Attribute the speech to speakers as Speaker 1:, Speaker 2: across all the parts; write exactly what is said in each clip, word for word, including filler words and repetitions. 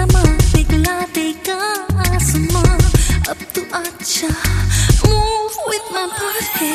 Speaker 1: समा पिघला देगा आसमां अब तू आजा move with my body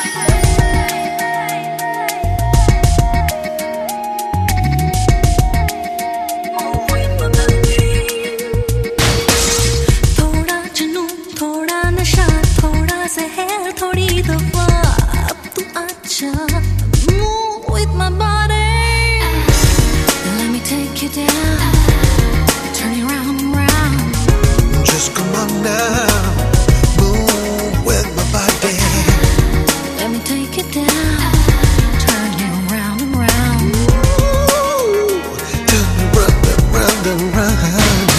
Speaker 1: थोड़ी दफा अब तू आजा move with my body let me take you down turn you round and round
Speaker 2: just come on now move with my body
Speaker 1: let me take you down turn you round and round
Speaker 2: Ooh, turn me round and round and round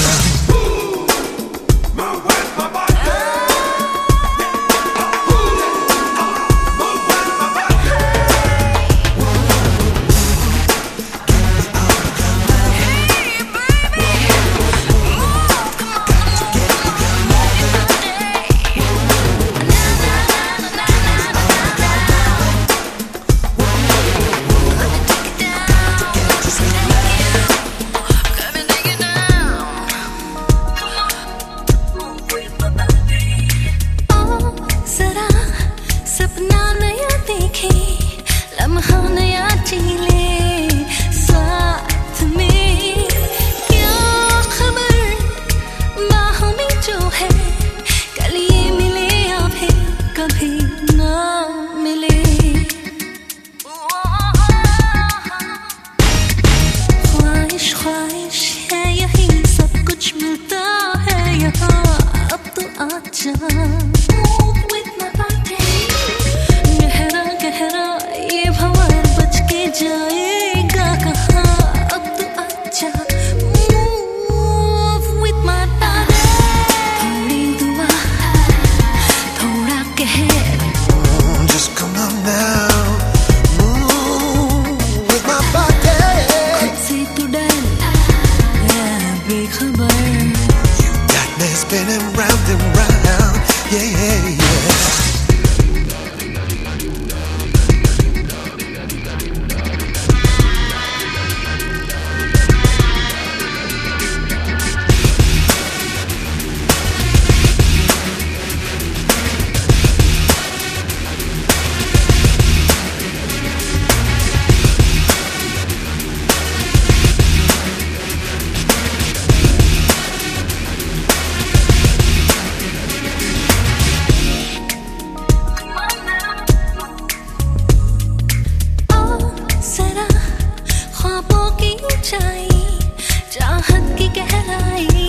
Speaker 1: सपना नया देखे लम्हा नया जीले साथ में क्या खबर बाहों में जो है कल ये मिले या फिर कभी ना मिले ख्वाहिश ख्वाहिश है यही सब कुछ मिलता है यहाँ अब तो आजा जाएगा कहाँ अब तो आजा move with my body थोड़ी दुआ थोड़ा कहर
Speaker 2: just come on now move with my body
Speaker 1: खुद से तू डर या बेखबर
Speaker 2: you got me spinning round and round yeah yeah yeah
Speaker 1: चाहत की गहराई